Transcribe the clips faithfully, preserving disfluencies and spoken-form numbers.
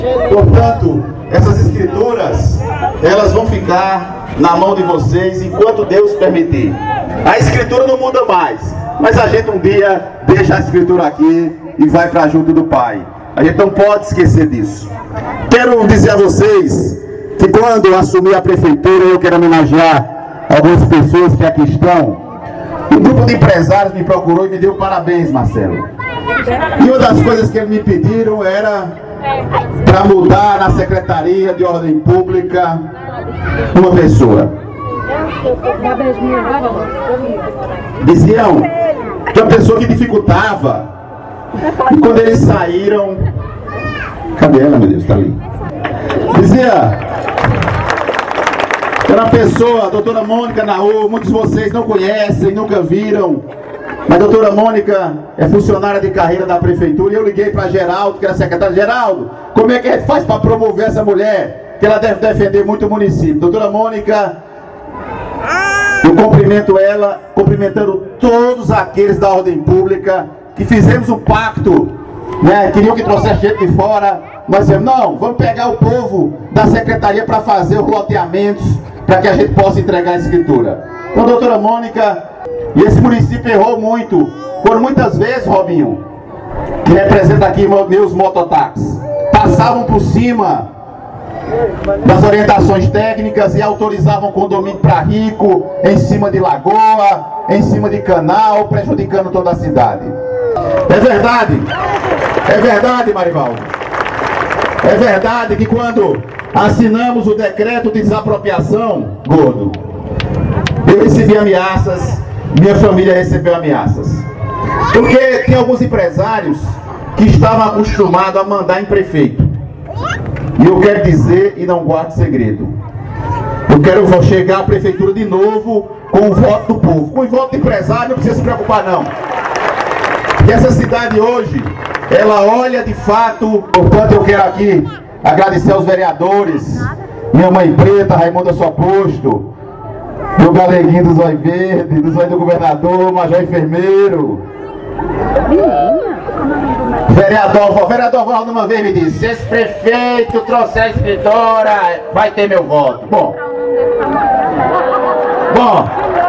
Portanto, essas escrituras, elas vão ficar na mão de vocês enquanto Deus permitir. A escritura não muda mais, mas a gente um dia deixa a escritura aqui e vai para junto do Pai. A gente não pode esquecer disso. Quero dizer a vocês que quando eu assumi a prefeitura, eu quero homenagear algumas pessoas que aqui estão. Um grupo de empresários me procurou e me deu parabéns, Marcelo. E uma das coisas que eles me pediram era para mudar na Secretaria de Ordem Pública uma pessoa. Diziam que uma pessoa que dificultava. E quando eles saíram... Cadê ela, meu Deus? Está ali. Dizia... Era uma pessoa, a doutora Mônica Naú, muitos de vocês não conhecem, nunca viram. Mas a doutora Mônica é funcionária de carreira da prefeitura. E eu liguei para Geraldo, que era secretário. Geraldo, como é que a gente faz para promover essa mulher? Que ela deve defender muito o município. Doutora Mônica, eu cumprimento ela, cumprimentando todos aqueles da ordem pública que fizemos um pacto, né? Queriam que trouxesse gente de fora. Nós dizemos, não, vamos pegar o povo da secretaria para fazer os loteamentos, para que a gente possa entregar a escritura. Então, doutora Mônica, e esse município errou muito, por muitas vezes, Robinho, que representa aqui meus mototáxis, passavam por cima das orientações técnicas e autorizavam condomínio para rico, em cima de lagoa, em cima de canal, prejudicando toda a cidade. É verdade, é verdade, Marivaldo. É verdade que quando assinamos o decreto de desapropriação, Gordo, eu recebi ameaças, minha família recebeu ameaças. Porque tem alguns empresários que estavam acostumados a mandar em prefeito. E eu quero dizer, e não guardo segredo, eu quero vou chegar à prefeitura de novo com o voto do povo. Com o voto do empresário não precisa se preocupar não. E essa cidade hoje, ela olha de fato. Portanto, eu quero aqui agradecer aos vereadores, minha mãe preta, Raimunda Soposto, meu galeguinho do Zóio Verde, do Zóio do Governador, Major Enfermeiro. Vereador, vereador Valdo uma vez me disse, se esse prefeito trouxer a escritora, vai ter meu voto. Bom. Bom.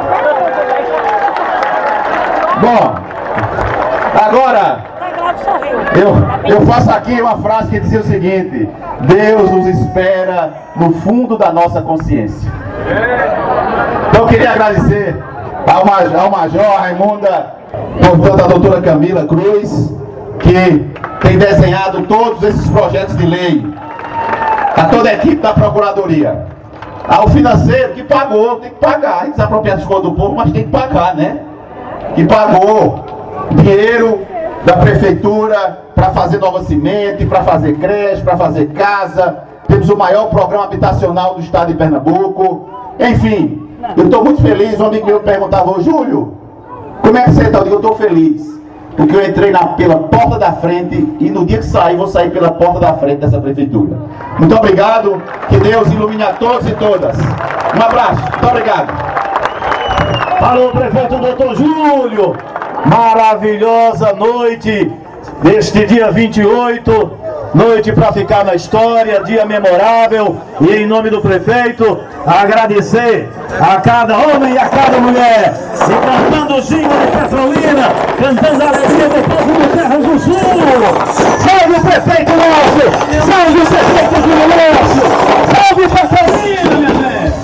Bom. Agora, eu, eu faço aqui uma frase que dizia o seguinte: Deus nos espera no fundo da nossa consciência. Então eu queria agradecer ao Major, ao Major Raimunda, portanto a doutora Camila Cruz, que tem desenhado todos esses projetos de lei, a toda a equipe da Procuradoria, ao financeiro que pagou, tem que pagar, desapropriar as coisas do povo, mas tem que pagar, né? Que pagou dinheiro da prefeitura para fazer nova cimente, para fazer creche, para fazer casa. Temos o maior programa habitacional do estado de Pernambuco. Enfim, eu estou muito feliz. Um amigo meu perguntava, ô Júlio, como é que você está? Eu digo, eu estou feliz, porque eu entrei na, pela porta da frente e no dia que sair, vou sair pela porta da frente dessa prefeitura. Muito obrigado, que Deus ilumine a todos e todas. Um abraço, muito obrigado. Alô, prefeito doutor Júlio. Maravilhosa noite deste dia vinte e oito, noite para ficar na história, dia memorável. E em nome do prefeito, agradecer a cada homem e a cada mulher, e cantando o jingle de Petrolina, cantando a alegria do povo do Terra do Sul. Salve o prefeito nosso, salve o